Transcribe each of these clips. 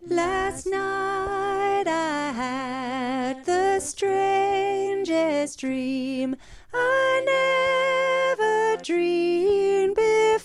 Last night I had the strangest dream I never dreamed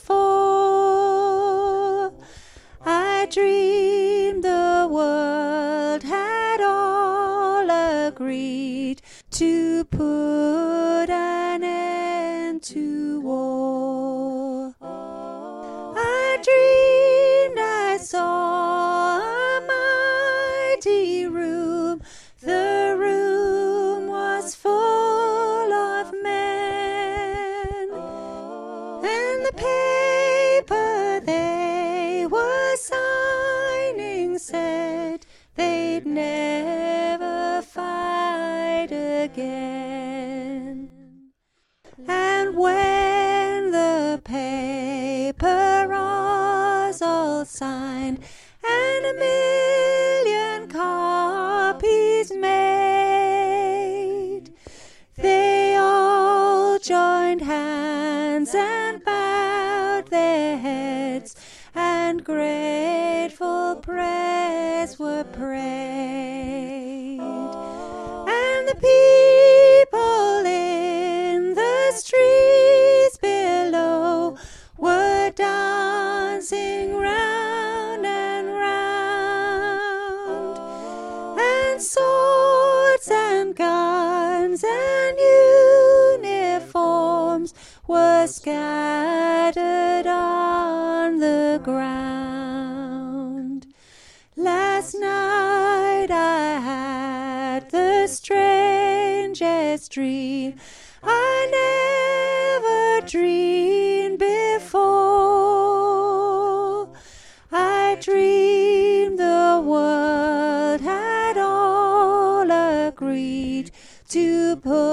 before. I dreamed the world had all agreed to put an end to war. I dreamed I saw a mighty room. The room was full of men, and the paper they were signing said they'd never fight again. And when the paper was all signed and 1,000,000 copies made, they all joined hands and bowed their heads, and grateful prayers were prayed. And the people in the streets below were dancing round and round, and swords and guns and uniforms were scattered on the ground. Last night I had the strangest dream I never dreamed before. I dreamed the world had all agreed to put